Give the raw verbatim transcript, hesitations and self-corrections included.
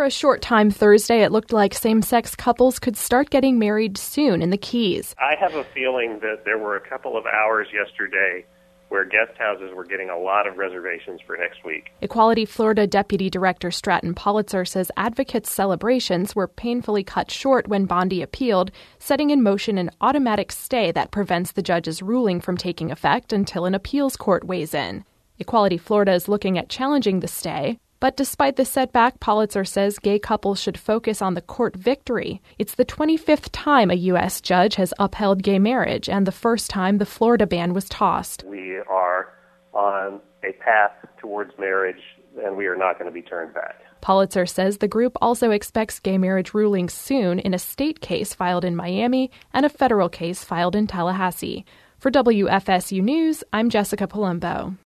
For a short time Thursday, it looked like same-sex couples could start getting married soon in the Keys. I have a feeling that there were a couple of hours yesterday where guest houses were getting a lot of reservations for next week. Equality Florida Deputy Director Stratton Politzer says advocates' celebrations were painfully cut short when Bondi appealed, setting in motion an automatic stay that prevents the judge's ruling from taking effect until an appeals court weighs in. Equality Florida is looking at challenging the stay. But despite the setback, Politzer says gay couples should focus on the court victory. It's the twenty-fifth time a U S judge has upheld gay marriage and the first time the Florida ban was tossed. We are on a path towards marriage, and we are not going to be turned back. Politzer says the group also expects gay marriage rulings soon in a state case filed in Miami and a federal case filed in Tallahassee. For W F S U News, I'm Jessica Palumbo.